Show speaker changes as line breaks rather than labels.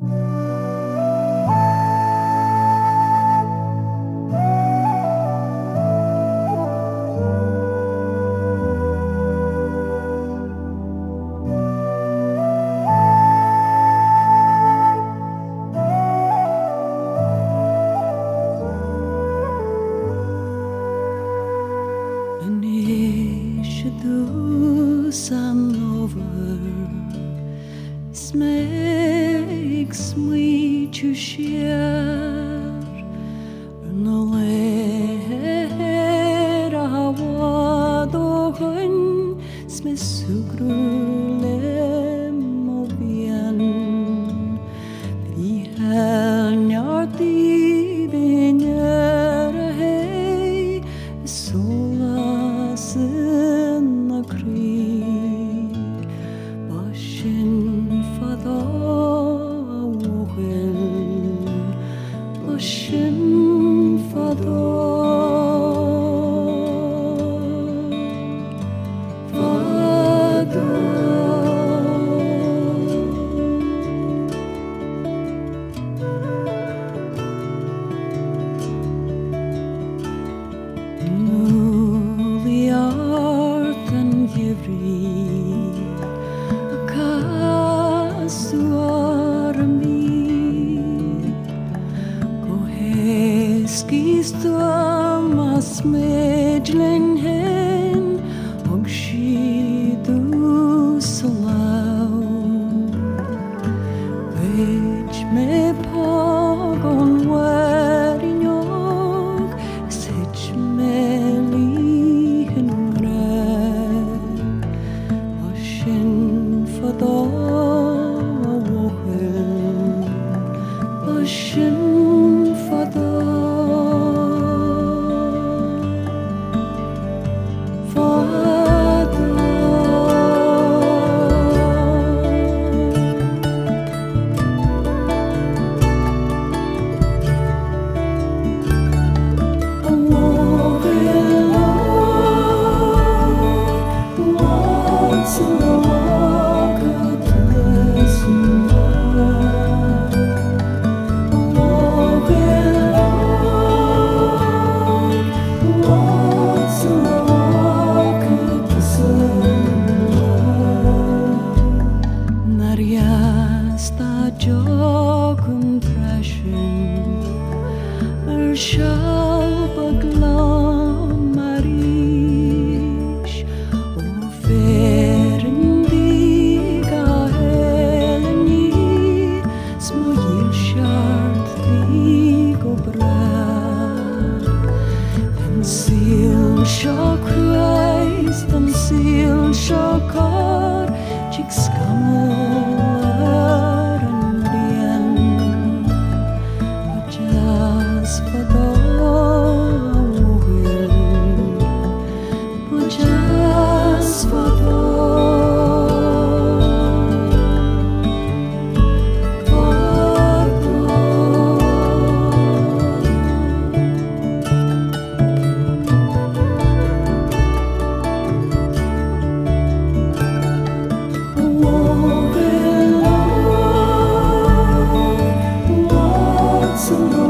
Makes me to share no let our dogen sme sugrule movian vi helnar di venere hey sola sen kri bashin Ocean Skistormas medlen hen og skydu slau Već me pogon varinjog Seć me lihen mrek Ocean Jogum threshing Shalbaglam Marish O Ferendiga Heleni Smojil Shart Digo Brad And Seal Shakreist and Seal Shakar Chikskamal So